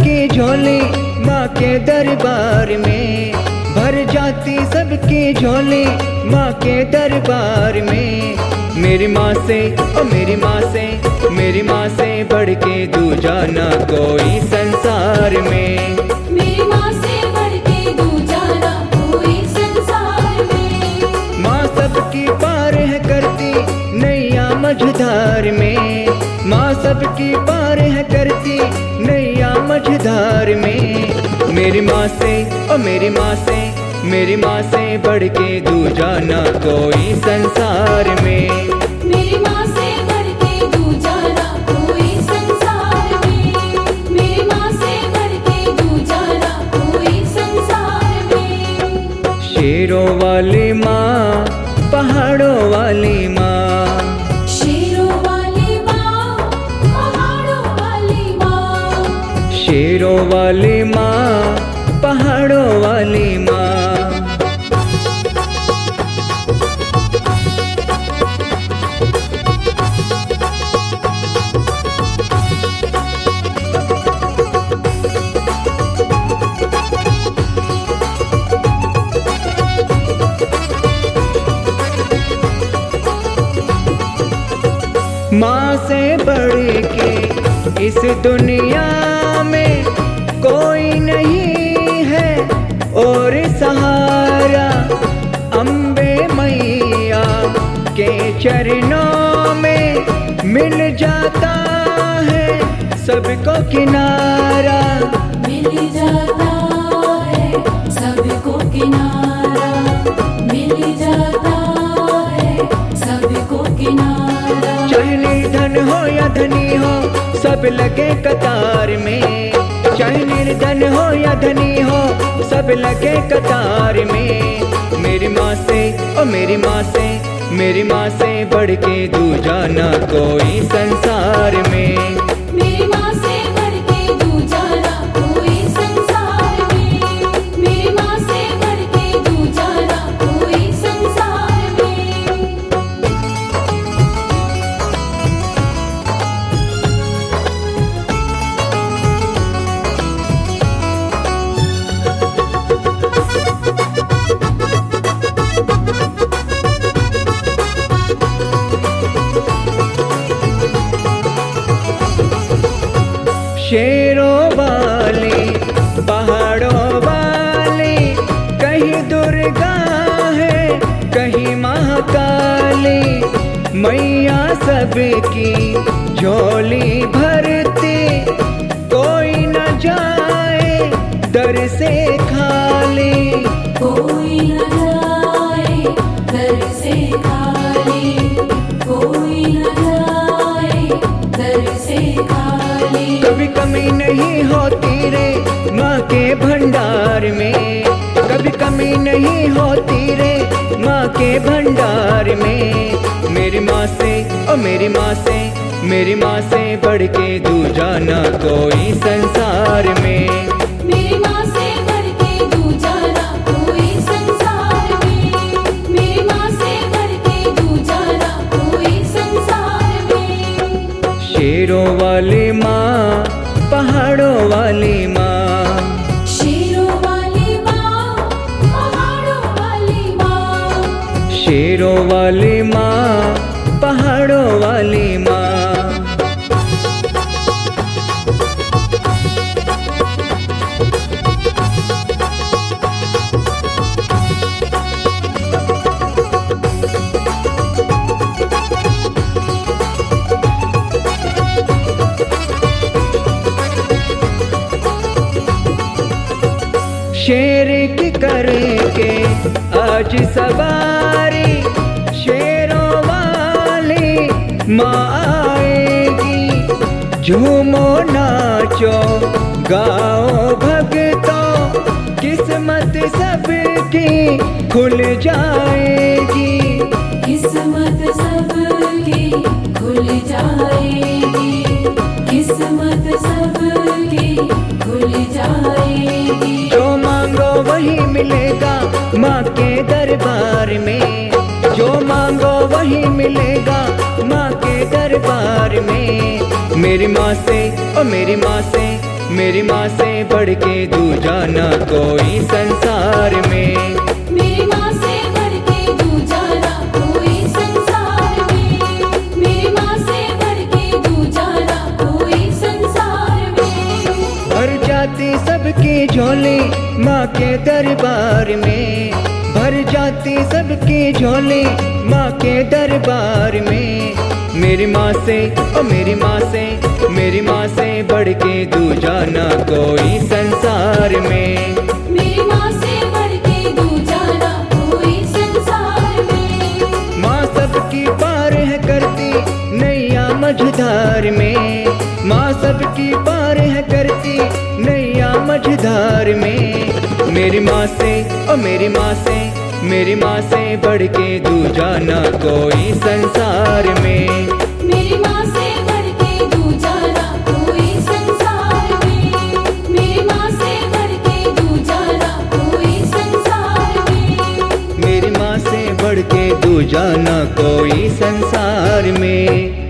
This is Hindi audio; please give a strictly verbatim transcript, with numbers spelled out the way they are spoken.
सबकी झोली माँ के दरबार में, भर जाती सबकी झोली माँ के दरबार में। मेरी माँ से ओ मेरी माँ से, मेरी माँ से बढ़ के दूजा ना कोई संसार में। मेरी माँ से बढ़ के दूजा ना कोई संसार में। माँ सबकी पार है करती नैया मझधार में, माँ सबकी पार है करती नैया मझधार में। मेरी माँ से ओ मेरी माँ से, मेरी माँ से बढ़ के दूजा ना कोई संसार में। मेरी माँ से बढ़ के दूजा ना कोई संसार में। मेरी माँ से बढ़ के दूजा ना कोई संसार में। शेरों वाली माँ, पहाड़ों वाली माँ, शेरों वाली माँ, पहाड़ों वाली माँ। शेरों वाली माँ, पहाड़ों वाली माँ। माँ से बढ़ के इस दुनिया में कोई नहीं है और सहारा। अम्बे मैया के चरणों में मिल जाता है सबको किनारा। मिल जाता है सबको किनारा, मिल जाता है सबको किनारा। चाहे निर्धन हो या धनी हो सब लगे कतार में, चाहे निर्धन हो या धनी हो सब लगे कतार में। मेरी माँ से ओ मेरी माँ से, मेरी माँ से बढ़ के दूजा ना कोई संसार में। मेरी माँ से बढ़ के दूजा ना कोई संसार में। मेरी माँ से बढ़ के दूजा ना कोई संसार में। शेरों वाली, पहाड़ों वाली, कहीं दुर्गा है कहीं महाकाली। मैया सबकी झोली भरती, कोई न जाए दर से खाली। कोई न जाए दर से खाली, कोई न जाए दर से खाली। कभी कमी नहीं होती रे माँ के भंडार में, कभी कमी नहीं होती रे माँ के भंडार में। मेरी माँ से ओ मेरी माँ से, मेरी माँ से बढ़ के दूजा ना कोई संसार में। मेरी माँ से बढ़ के दूजा ना कोई संसार में। मेरी माँ से बढ़ के दूजा ना कोई संसार में। शेरों वाली माँ, पहाड़ों वाली माँ, शेरों वाली माँ, पहाड़ों वाली माँ। शेरों वाली माँ, पहाड़ों वाली माँ। शेर की करके आज सवारी, शेरों वाली माँ आएगी। झूमो नाचो गाओ भगतों, किस्मत सबकी खुल जाएगी। किस्मत सबकी खुल जाएगी, किस्मत सबकी खुल जाएगी। जो मांगो वही मिलेगा माँ के दरबार में, जो मांगो वही मिलेगा माँ के दरबार में। मेरी माँ से ओ मेरी माँ से, मेरी माँ से बढ़ के दूजा ना कोई संसार में। मेरी माँ से बढ़ के दूजा ना कोई संसार में। मेरी माँ से बढ़ के दूजा ना कोई संसार में। भर जाती सबकी झोली माँ के दरबार में, भर जाती सबकी झोली माँ के दरबार में। मेरी माँ से ओ मेरी माँ से, मेरी माँ से बढ़ के दूजा ना कोई संसार में। मेरी माँ से बढ़ के दूजा ना कोई संसार में। माँ सबकी पार है करती नैया मझधार में, माँ सबकी पार है करती नैया मझधार में। मेरी माँ से ओ मेरी माँ से, मेरी माँ से बढ़ के दूजा ना कोई संसार में। मेरी माँ से बढ़ के दूजा ना कोई संसार में। मेरी माँ से बढ़ के दूजा ना कोई संसार में। मेरी माँ से बढ़ के दूजा ना कोई संसार में।